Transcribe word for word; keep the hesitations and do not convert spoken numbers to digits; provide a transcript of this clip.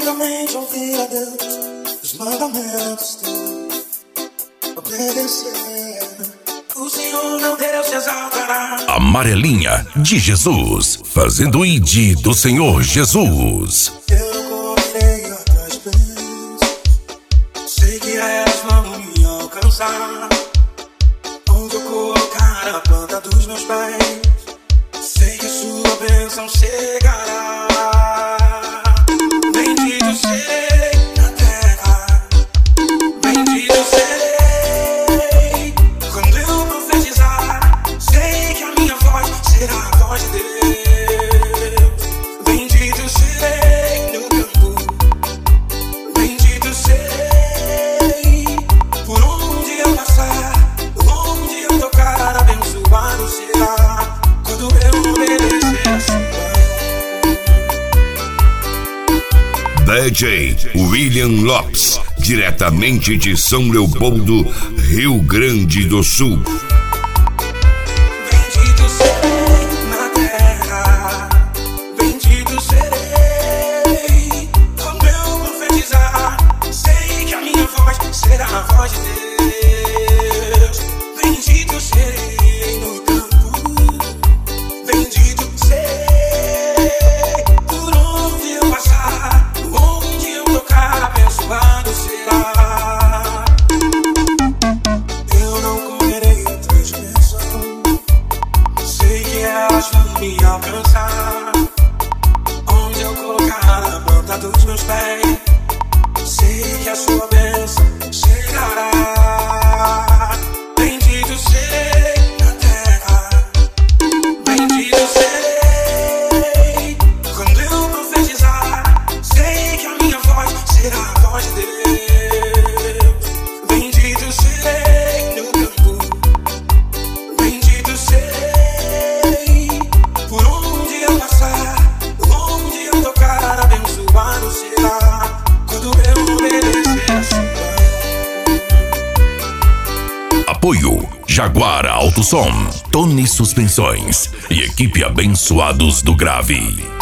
somente ouvir a Deus, os mandamentos teus, obedecer. O Senhor meu Deus se exaltará. Amarelinha de Jesus, fazendo o I D do Senhor Jesus. Eu correrei atrás deles, sei que elas vão me alcançar. Onde eu colocar a planta dos meus pés, sei que sua bênção chegará. Bendito serei na terra, bendito serei quando eu profetizar. Sei que a minha voz será a voz de Deus. Bendito serei no campo, bendito serei por onde eu passar, onde eu tocar, abençoado será quando eu obedecer a sua. D J William Lopes, diretamente de São Leopoldo, Rio Grande do Sul. Bendito serei na terra, bendito serei quando eu profetizar. Sei que a minha voz será a voz de Deus. Bendito serei no campo, bendito serei por onde eu passar, onde eu tocar, abençoado será. Eu não correrei atrás de bênção, sei que elas vão me alcançar. Onde eu colocar a planta dos meus pés, sei que a sua bênção chegará. Bendito serei na terra, bendito serei quando eu profetizar. Sei que a minha voz será a voz de Deus. Bendito serei no campo, bendito serei por onde eu passar, onde eu tocar, abençoado será quando eu obedecer a sua. Apoio Jaguar Autosom, Tony Suspensões e equipe Abençoados do Grave.